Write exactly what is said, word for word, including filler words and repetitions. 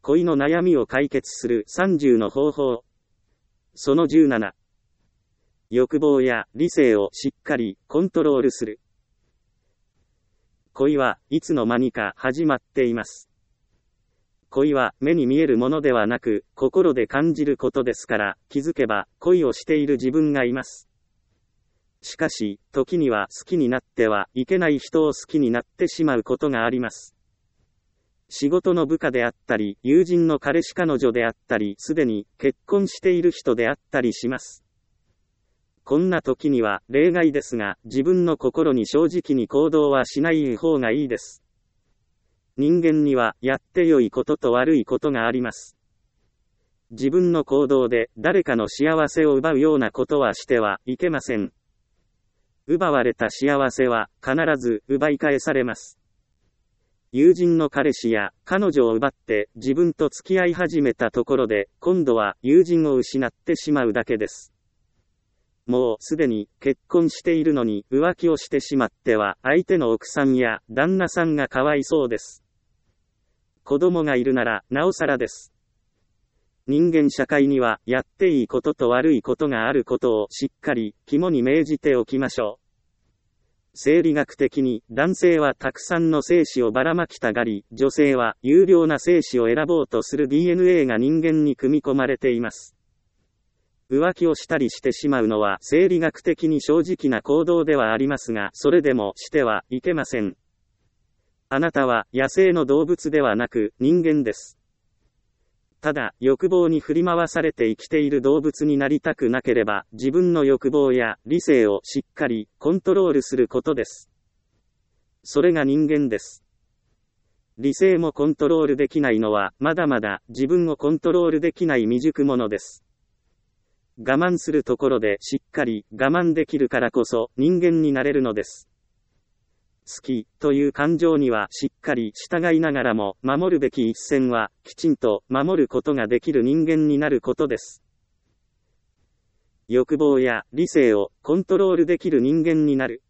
恋の悩みを解決するさんじゅうの方法。そのじゅうなな。欲望や理性をしっかりコントロールする。恋はいつの間にか始まっています。恋は目に見えるものではなく、心で感じることですから、気づけば恋をしている自分がいます。しかし、時には好きになってはいけない人を好きになってしまうことがあります。仕事の部下であったり、友人の彼氏彼女であったり、すでに結婚している人であったりします。こんな時には例外ですが、自分の心に正直に行動はしない方がいいです。人間にはやって良いことと悪いことがあります。自分の行動で誰かの幸せを奪うようなことはしてはいけません。奪われた幸せは必ず奪い返されます。友人の彼氏や彼女を奪って自分と付き合い始めたところで、今度は友人を失ってしまうだけです。もうすでに結婚しているのに浮気をしてしまっては、相手の奥さんや旦那さんがかわいそうです。子供がいるならなおさらです。人間社会にはやっていいことと悪いことがあることをしっかり肝に銘じておきましょう。生理学的に男性はたくさんの精子をばらまきたがり、女性は有料な精子を選ぼうとする ディーエヌエー が人間に組み込まれています。浮気をしたりしてしまうのは生理学的に正直な行動ではありますが、それでもしてはいけません。あなたは野生の動物ではなく人間です。ただ、欲望に振り回されて生きている動物になりたくなければ、自分の欲望や理性をしっかりコントロールすることです。それが人間です。理性もコントロールできないのは、まだまだ自分をコントロールできない未熟者です。我慢するところでしっかり我慢できるからこそ人間になれるのです。好きという感情にはしっかり従いながらも、守るべき一線はきちんと守ることができる人間になることです。欲望や理性をコントロールできる人間になる。